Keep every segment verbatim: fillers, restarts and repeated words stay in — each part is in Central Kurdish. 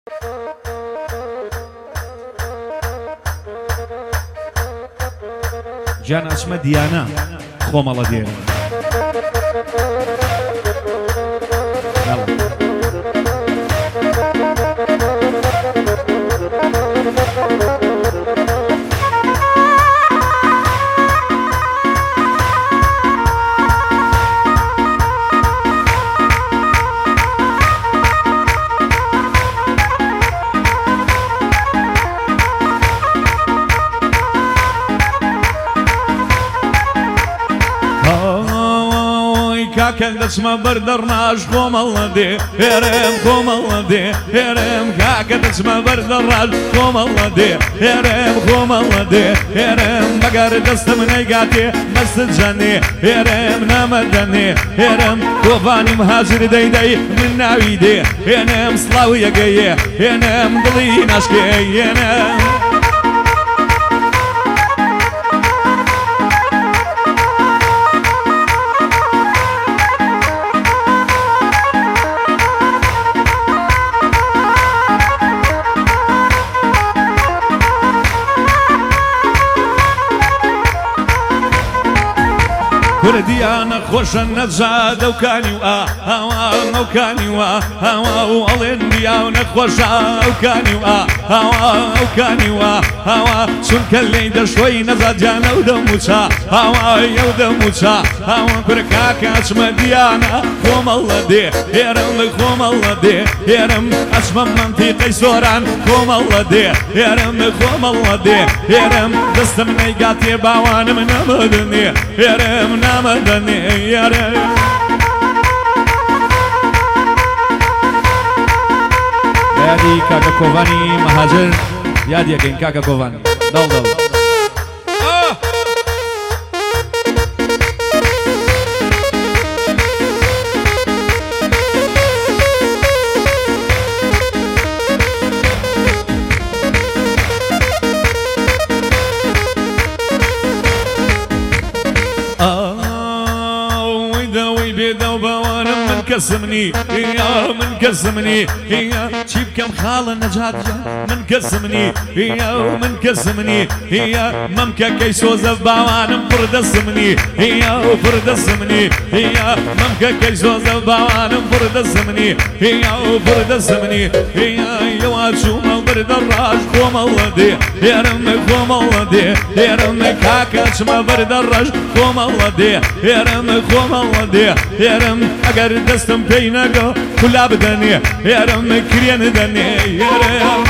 جان ئەچمە دیانە خۆمەڵە دێرە كاكل دسمة برد الراج قوم الله دي هرم قوم الله دي هرم كاكل دسمة برد الراج قوم الله دي هرم قوم الله دي هرم بقر دست من ايقاتي مسجد جاني هرم نامدني هرم توفاني مهاجر دي دي من ناوي دي هرم صلاوي يقيي هرم دلي ناشكي هرم كردي أنا خوش النجاد وكاني وآ هوا وكاني وآ هوا وألين بيا ونخوش وكاني وآ هوا وكاني وآ هوا شن كلي دشوي نزاد جانا ودموشا هوا يودموشا هوا كركاك أسمى ديانا خوم الله دي يرم خوم الله دي يرم أسمى منطقي سوران خوم الله دي يرم خوم الله دي يرم دست من ايقاتي باوان من أمدني يرم مدني يا ريت يادي كاكا كوفاني مهاجر يادي كين كاكا كوفاني دول دول كسمني يا من كسمني يا شيب كم خال نجات من كسمني يا من كسمني يا ممكا كيسو زباوان فرد سمني يا فرد سمني يا ممكا كيسو زباوان فرد سمني يا فرد سمني يا يواشو برد الراج قوم الله دي يا رم قوم الله دي يا رم كاكاش ما برد الراج قوم الله دي يا رم قوم الله دي يا رم اگر دستم بينك كلها بدني يا رم كريان دني يا رم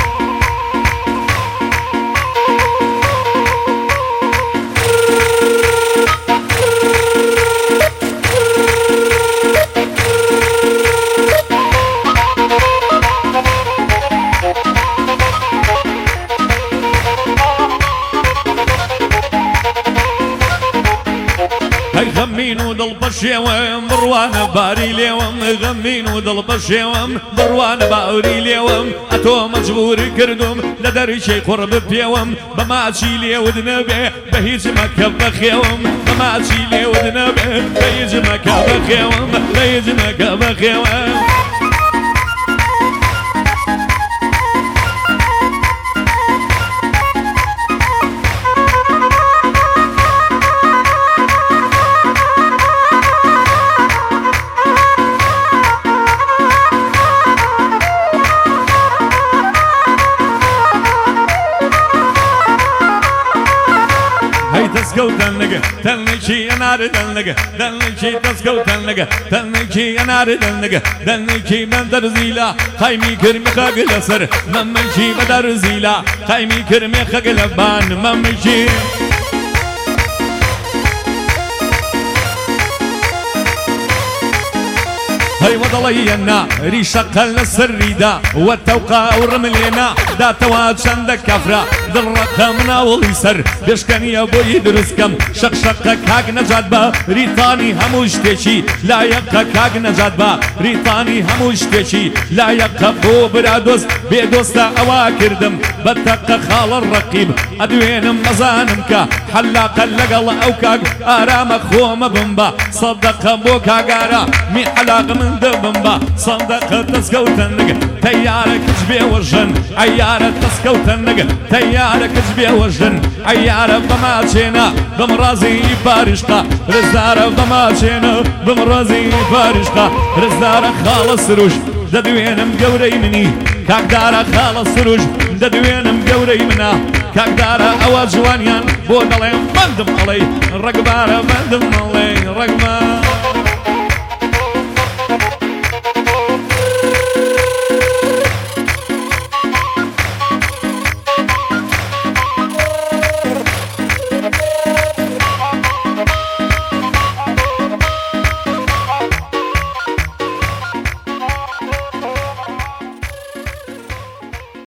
غمين ودل بشيوم بروان باري ليوم غمين ودل بشيوم بروان باري ليوم اتو مجبور كردوم لدرشي قرب بيوم بماشي لي ودنبي بهيج مكب خيوم بماشي لي ودنبي بهيج مكب خيوم بهيج مكب خيوم تسكو تنلقى تنلقى نار تنلقى تنلقى تسكو تنلقى تنلقى نار تنلقى تنلقى من درزيلا خايمي كرمي خاقل سر ممشي بدرزيلا خايمي كرمي خاقل بان ممشي هاي وضلينا ريشة قلنا السريدة والتوقع ورملينا دا تواد شندك كفرة ذرة منا واليسر دشكن يا بوي درسكم شق شق كاق نجات با ريطاني هموش تشي لا يبقى كاق نجات با ريطاني هموش تشي لا يبقى بو برادوس بيدوستا اوا كردم بتق خال الرقيب ادوين مزانمك حلاق لقل او كاق ارام خوم بمبا صدق بو كاقارا مي حلاق من دبمبا صدق تسكو تنق تەیارە کچ بێوەژن ئەیارە دەستکەوتن نەگە تەیارە کچ بێوەژن ئەیارە بەماچێنە بەم ڕازی پاریشقا رزدارە بەماچێنە بەم ڕازی پاریشقا رزدارە خاڵە سروش دەدوێنم گەورەی منی کاکدارە خاڵە سروش دەدوێنم گەورەی منە کاکدارە ئەوە جوانیان بۆ دەڵێم بەندم ئەڵێ ڕەگبارە بەندم ئەڵێ ڕەگمان